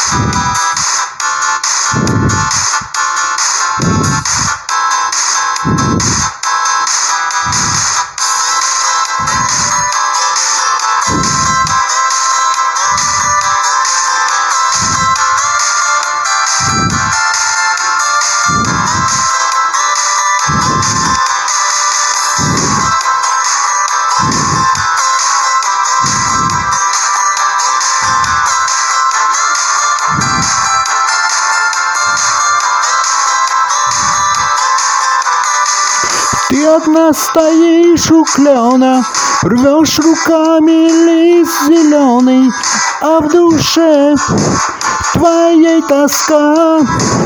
Ты одна стоишь у клена, рвешь руками лист зеленый, а в душе твоей тоска.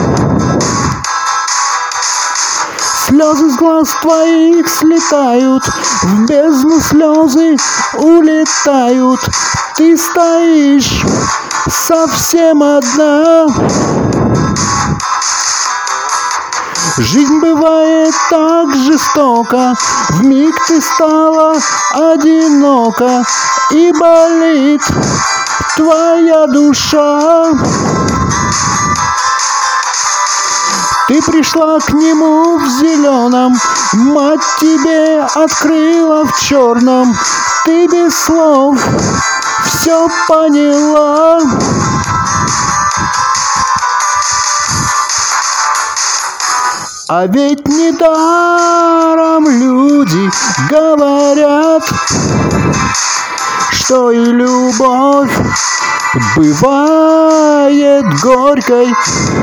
Слезы с глаз твоих слетают, в бездну слезы улетают. Ты стоишь совсем одна. Жизнь бывает так жестока, вмиг ты стала одинока, и болит твоя душа. Ты пришла к нему в зеленом, мать тебе открыла в черном. Ты без слов все поняла. А ведь недаром люди говорят, что и любовь бывает горькой.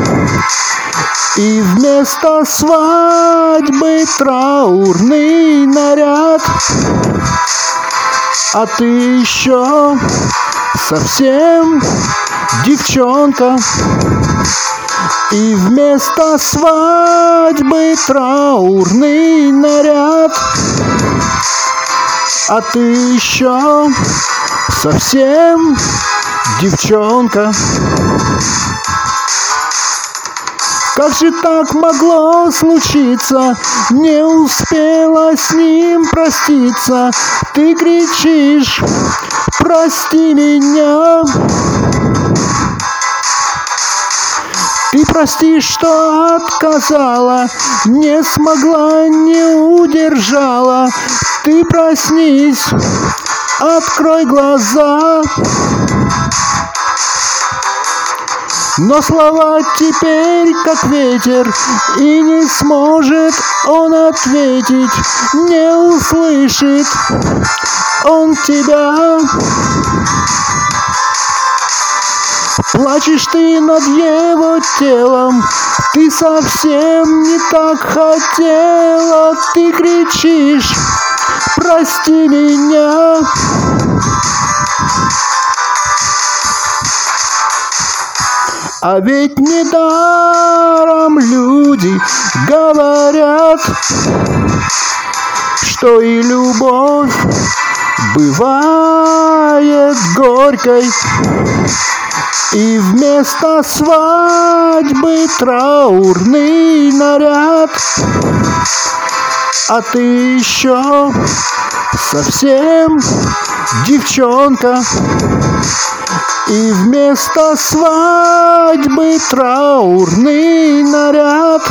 И вместо свадьбы траурный наряд. А ты еще совсем девчонка. И вместо свадьбы траурный наряд. А ты еще совсем девчонка. Как же так могло случиться? Не успела с ним проститься. Ты кричишь: прости меня. Ты прости, что отказала, не смогла, не удержала. Ты проснись, открой глаза. Но слова теперь как ветер, и не сможет он ответить, не услышит он тебя. Плачешь ты над его телом, ты совсем не так хотела. Ты кричишь: прости меня. А ведь недаром люди говорят, что и любовь бывает горькой. И вместо свадьбы траурный наряд. А ты еще совсем девчонка. И вместо свадьбы траурный наряд.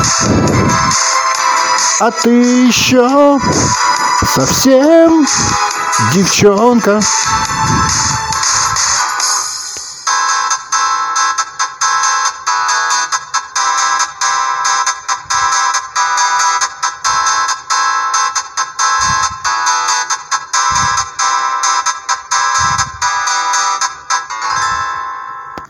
А ты еще совсем девчонка.